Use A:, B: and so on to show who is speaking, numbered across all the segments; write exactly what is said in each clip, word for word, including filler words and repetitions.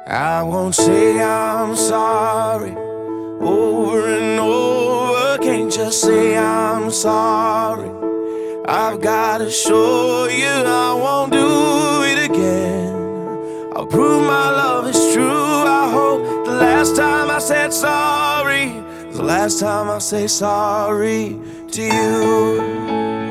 A: I won't say I'm sorry over and over. Can't just say I'm sorry. I've gotta show you I won't do it again. I'll prove my love is true. I hope the last time I said sorry is the last time I say sorry to you.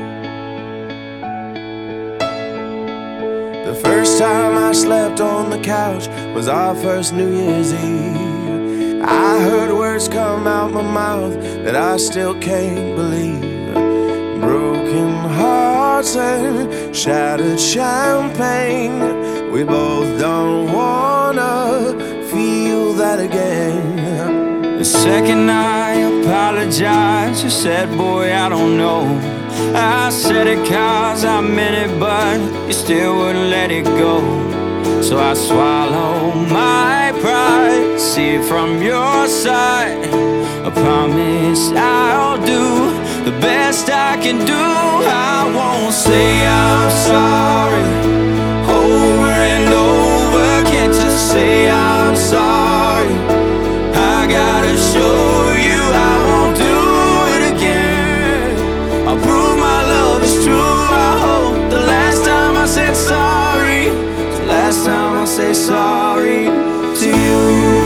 A: The first time I slept on the couch was our first New Year's Eve. I heard words come out my mouth that I still can't believe. Broken hearts and shattered champagne. We both don't wanna feel that again.
B: The second I apologized, you said, boy, I don't know. I said it cause I meant it, but you still wouldn't let it go. So I swallow my pride, see it from your side. I promise I'll do the best I can do. I won't say I'm sorry over and over. Can't just say I'm sorry. I gotta show you I won't do it again. I'll prove my love is true. I hope the last time I said sorry is the last time I say sorry to you.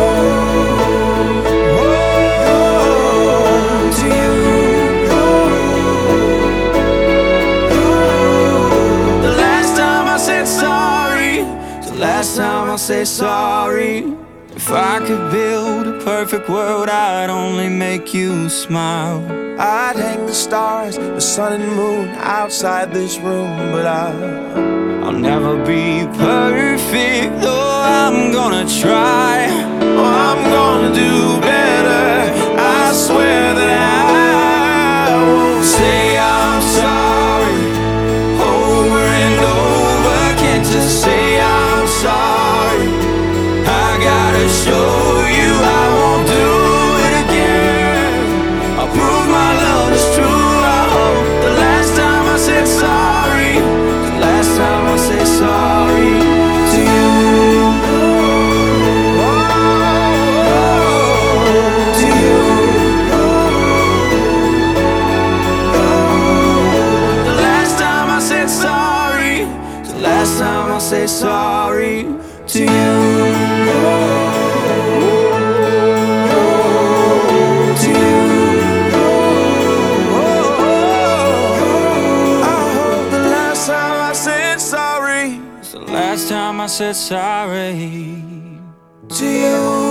B: Last time I'll say sorry. If I could build a perfect world, I'd only make you smile.
A: I'd hang the stars, the sun and moon outside this room. But I,
B: I'll never be perfect, though I'm gonna try.
A: oh, I'm gonna do better. I swear that I won't say I'm sorry over and over. Can't just say I'm sorry. I gotta show you I won't do it again. I'll prove my love is true. I hope the last time I said sorry, the last time I say sorry to you. Oh, to you. The last time I said sorry, the last time I say sorry to you. To you. I hope the last time I said sorry
B: It's the last time I said sorry
A: to you.